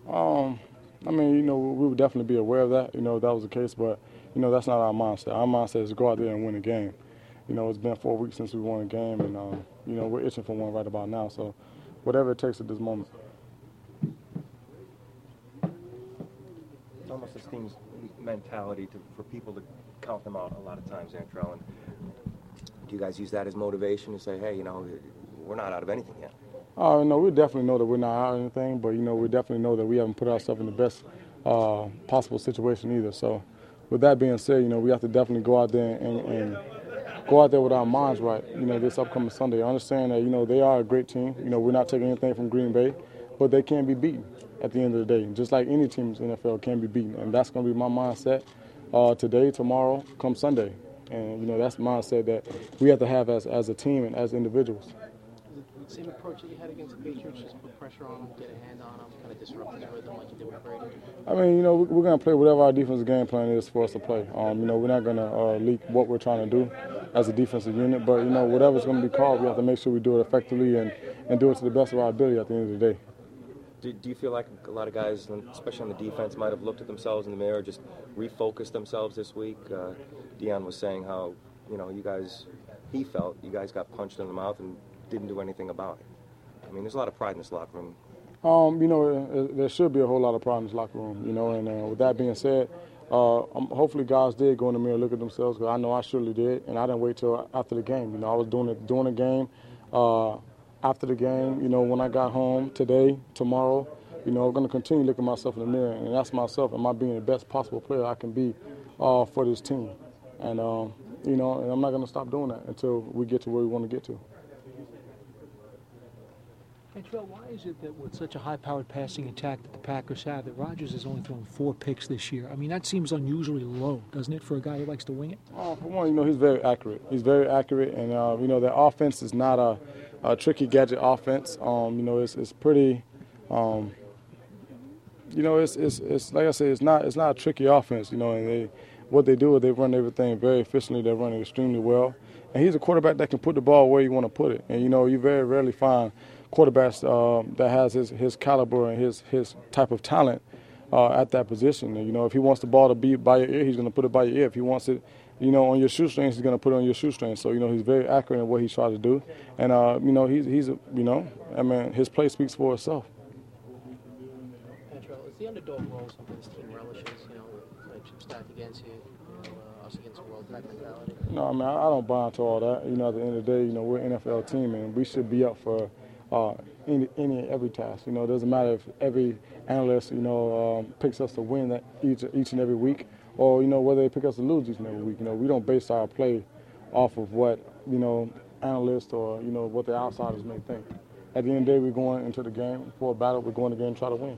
I mean, we would definitely be aware of that, if that was the case, but, that's not our mindset. Our mindset is to go out there and win a game. It's been 4 weeks since we won a game, and, we're itching for one right about now. So whatever it takes at this moment. It's almost this team's mentality for people to count them out a lot of times, Antrell. And do you guys use that as motivation to say, hey, we're not out of anything yet? No, we definitely know that we're not out of anything, but, we definitely know that we haven't put ourselves in the best possible situation either. So with that being said, we have to definitely go out there and go out there with our minds right, this upcoming Sunday. I understand that, they are a great team. We're not taking anything from Green Bay, but they can be beaten at the end of the day, just like any team in the NFL can be beaten. And that's going to be my mindset today, tomorrow, come Sunday. And, that's the mindset that we have to have as a team and as individuals. Is it the same approach that you had against the Patriots, just put pressure on them, get a hand on them, kind of disrupt his rhythm like you did with Brady? I mean, we're going to play whatever our defensive game plan is for us to play. We're not going to leak what we're trying to do as a defensive unit, but, whatever's going to be called, we have to make sure we do it effectively and do it to the best of our ability at the end of the day. Do you feel like a lot of guys, especially on the defense, might have looked at themselves in the mirror, just refocused themselves this week? Deion was saying how, he felt you guys got punched in the mouth and didn't do anything about it. I mean, there's a lot of pride in this locker room. There should be a whole lot of pride in this locker room, and with that being said, hopefully guys did go in the mirror and look at themselves, because I know I surely did, and I didn't wait till after the game. I was doing it during the game, after the game, when I got home today, tomorrow, I'm going to continue looking myself in the mirror and ask myself, am I being the best possible player I can be for this team? And, and I'm not going to stop doing that until we get to where we want to get to. Antrell, why is it that with such a high-powered passing attack that the Packers have, that Rodgers has only thrown 4 picks this year? I mean, that seems unusually low, doesn't it, for a guy who likes to wing it? For one, he's very accurate. He's very accurate, and, their offense is not a tricky gadget offense. It's pretty, it's like I said, it's not a tricky offense, and what they do is they run everything very efficiently. They run it extremely well. And he's a quarterback that can put the ball where you want to put it. And, you very rarely find quarterbacks that has his caliber and his type of talent at that position. And, if he wants the ball to be by your ear, he's going to put it by your ear. If he wants it, on your shoestrings, he's going to put it on your shoestrings. So, he's very accurate in what he tries to do. And, his play speaks for itself. Antrell, is the underdog role something this team relishes, chip stacked against you, us against the world type mentality? No, I don't buy into all that. At the end of the day, we're an NFL team, and we should be up for any and every task. It doesn't matter if every analyst, picks us to win that each and every week, or, whether they pick us to lose each and every week. We don't base our play off of what, analysts or, what the outsiders may think. At the end of the day, we're going into the game for a battle. We're going to the game to try to win.